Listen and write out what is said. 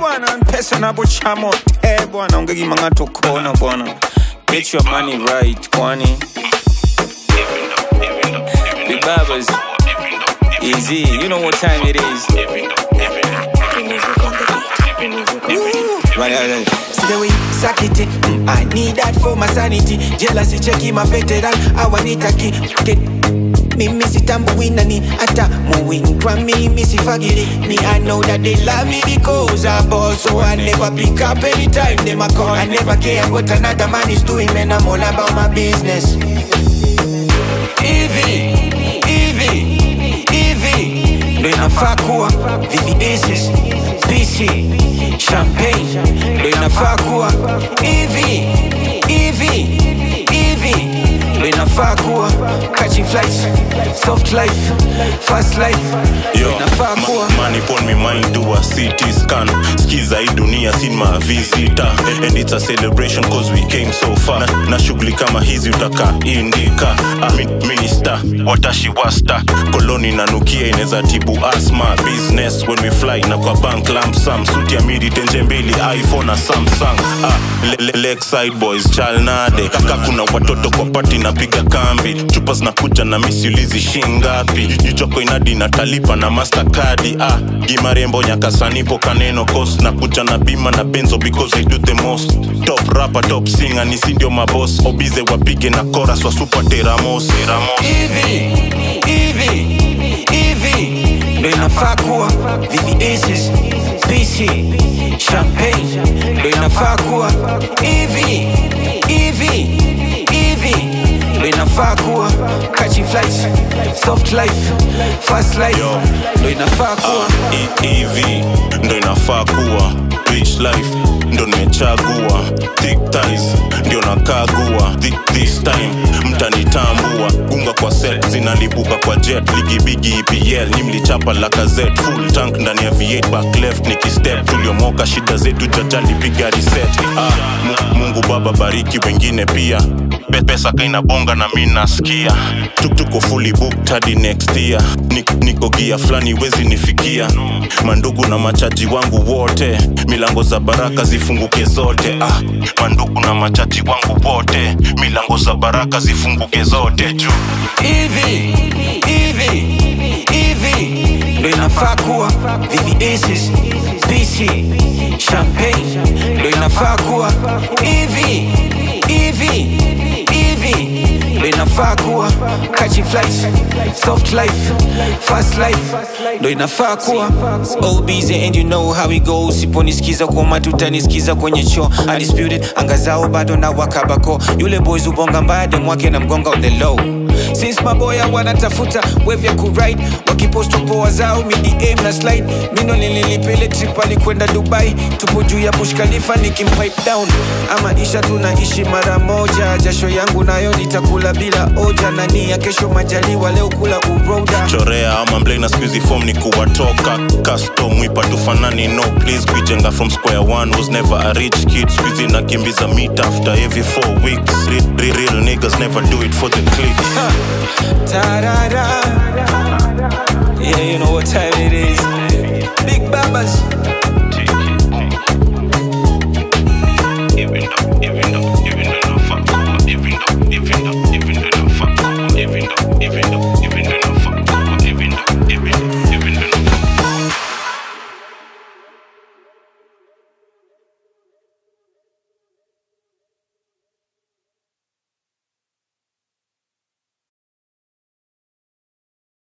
bwana, pesa na bochamo bwana, ungegi mangato kona bwana. Get your money right, kwani Big Babas, easy, you know what time it is. Right. See the way suck it, I need that for my sanity. Jealousy checking my veteran, I want it to get me missy tambuina ni ata moving from me missy fagiri me. I know that they love me because I boss, so I never pick up anytime they my call. I never care what another man is doing, man, I'm all about my business. Evie ndo inafaa kuwa VVS's PC champagne ndo inafaa kuwa Evie ndo inafaa kuwa catching flights, soft life, fast life ndo inafaa kuwa money pon me mind do a CT scan. Skiza hii dunia sin ma visitor, and it's a celebration cause we came so far. Na shughuli kama hizi utaka indika. Minister watashi wasta koloni na nukia ineza tibu asthma. Business when we fly na kwa bank lump sum. Suti ya midi tenje mbili iPhone na Samsung. Lakeside boys chalnade kaka kuna watoto kwa party na piga kambi. Chupa zinakuja na misiulizi shingapi. Jichoko inadi na talipa na Mastercard. Gimarembo nyakasanipo kaneno cost. Na kuja na bima na benzo because I do the most. Top rapper, top singer nisi ndio maboss. Obize wapige na chorus wa super teramos. Evie ndo inafaa kuwa VVS's PC champagne ndo inafaa kuwa Evie ndo inafaa kuwa catching flights, soft life, fast life ndo inafaa kuwa Evie ndo inafaa kuwa rich life ndo nimechagua. Thick ties ndio nakagua. This time mtanitambua. Gunga kwa set zinalipuka kwa jet. Ligi bigi EPL ni mlichapa Lacazette. Full tank ndani ya V8 back left nikistep. Tuliomoka shida zetu jajali piga reset. Mungu baba bariki wengine pia. Pesa kaina bonga na mimi nasikia. Tuko fully booked hadi next year. Niko gia flani wezi nifikia. Mandugu na machaji wangu wote milango za baraka zifunguke zote. Mandugu na machaji wangu wote milango za baraka zifunguke zote juu. Evie ndo inafaa kuwa VVS's PC champagne ndo inafaa kuwa Evie ndo inafaa kuwa catching flights, soft life, fast life ndo inafaa kuwa all busy and you know how it goes. Siponisikiza kwa matuta nisikiza kwenye show undisputed anga zao bado na wakabako. Yule boys ubonga mbade mwake na mgonga on the low. Since maboya wanatafuta wave ya kuride wakiposto poa zao midi aim na slide. Mino nililipele trip alikwenda Dubai. Tupo juu ya Bush Khalifa nikimpipe down. Ama isha tunaishi mara moja. Jasho yangu nayo nitakula bila oja. Nani ya kesho majaliwa leo kula uroda. Chorea ama mblay na squeezy form ni kuwatoka. Custom wipa tufanani no please. Kujenga from square one was never a rich kid. Squeezy na kimbiza meet after every 4 weeks. Real niggas never do it for the clicks. Ta-da-da. Yeah, you know what time it is. Big Babas.